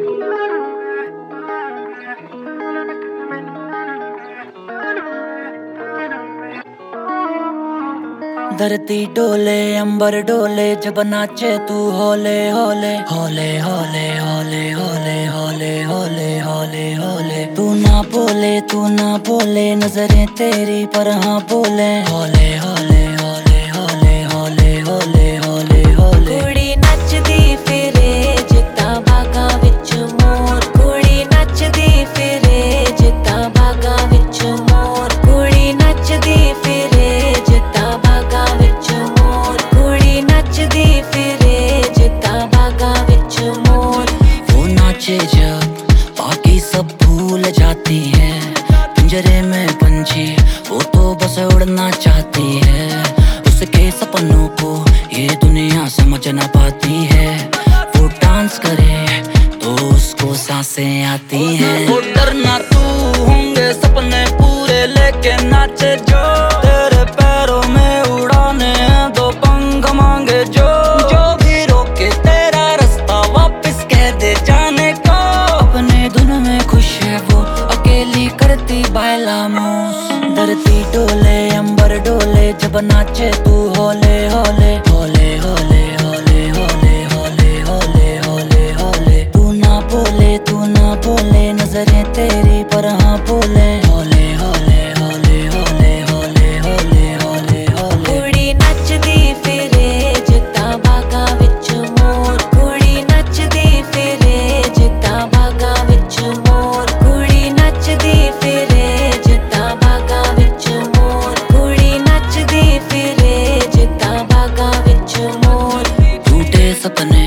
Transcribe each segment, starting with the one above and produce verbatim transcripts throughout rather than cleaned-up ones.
धरती डोले अंबर डोले जब नाचे तू होले होले होले होले होले होले होले होले होले होले। तू ना बोले तू ना बोले नजरें तेरी पर हाँ बोले होले होले होले होले होले होले होले होले। कुड़ी नचदी फिरे जिता बागा विच मोर, कुड़ी नचदी फिरे जिता बागा विच मोर, कुड़ी नचदी फिरे जिता बागा विच मोर, कुड़ी नचदी फिरे जिता बागा विच मोर। वो नाचे जब बाकी सब भूल जाती है, पिंजरे में पंछी वो तो बस उड़ना चाहती है। उसके सपनों को ये दुनिया समझ ना पाती है। वो डांस करे तो उसको सांसें आती हैं। वो डरना तू होंगे सपने पूरे लेके नाचे जो, तेरे पैरों में उड़ाने दो पंख मांगे जो, जो भी रोके तेरा रास्ता वापस कह दे जाने को। अपने धुन में खुश है वो अकेली करती बायला मूस। धरती डोले अंबर डोले जब नाचे तू होले होले होले होले होले होले होले होले होले होले। तू ना बोले तू ना बोले नजरें तेरी पर हाँ बोले होले होले होले होले होले होले होले होले। कुड़ी नचदी फिरे जिता बागा विच मोर, कुड़ी नचदी फिरे जिता बागा विच मोर, कुड़ी नचदी फिरे जिता बागा विच मोर, कुड़ी नचदी फिरे जिता बागा विच मोर। टूटे सपने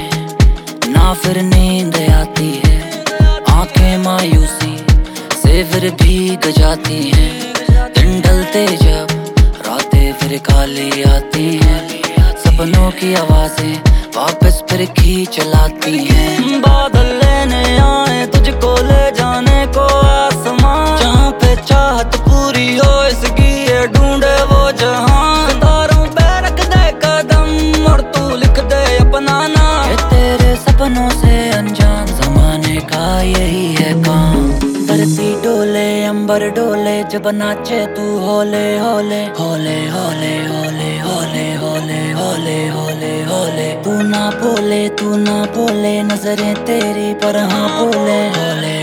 ना फिर नींद आती है, आंखें मायूसी से फिर भीग जाती हैं। दिन ढलते जब रातें फिर काली आती हैं, सपनों की आवाजें वापस फिर खींच लाती हैं। बादल लेने आए तुझको ले जाने को आसमां, जहाँ पे चाहत पूरी हो इसकी ये ढूंढे वो जहां। सितारों पे रख दे कदम और तू लिख दे अपना नाम, ये तेरे सपनों से अनजान जमाने का यही है काम। धरती डोले अंबर डोले जब नाचे तू होले होले होले होले होले होले होले होले होले होले। तू ना बोले तू ना बोले नजरें तेरी पर हाँ बोले होले